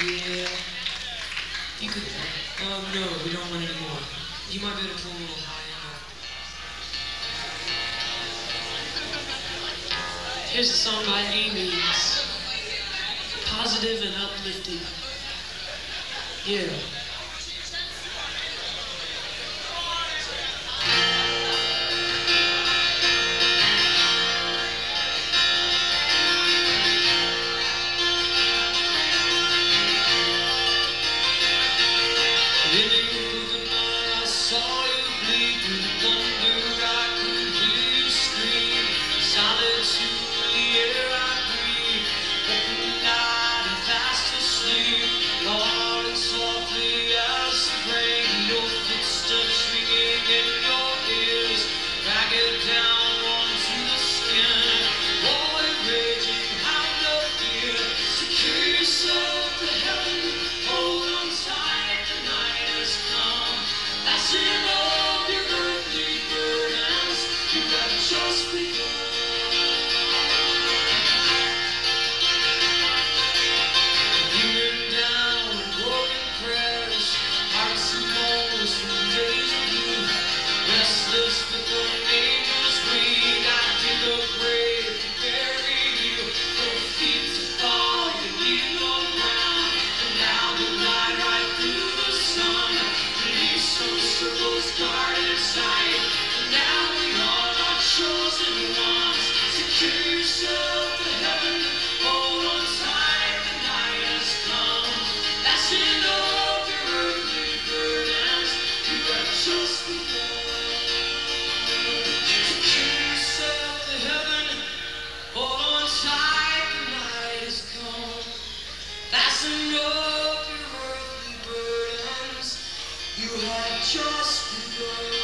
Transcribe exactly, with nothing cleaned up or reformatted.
Yeah. You could. Um, no, we don't want any more. You might be able to pull a little high enough. Here's a song by Amy. It's positive and uplifting. Yeah. In the cool of the night, I saw you bleed through the thunder. I could hear you scream. Solitude in the air I breathe. Open the night and fast asleep. Falling softly as the rain. Your footsteps ringing in your ears. Ragged down onto the skin. Rolling, raging, hound of fear. Secure yourself to heaven. Hold on tight. That's enough, your earthly burdens. You have just begun. Kneeling down with broken prayers, hearts and bones from days of youth. Restless with the angels breathe. I dig a grave to bury you. No feet to fall, you leave no ground. And now the light right through the sun. Some circles guarded sight, and now we are our chosen ones. Secure yourself to heaven, hold on tight, the night has come. That's enough, your earthly burdens, you have just begun. Secure yourself to heaven, hold on tight, the night has come. That's enough, your earthly burdens. You had just begun.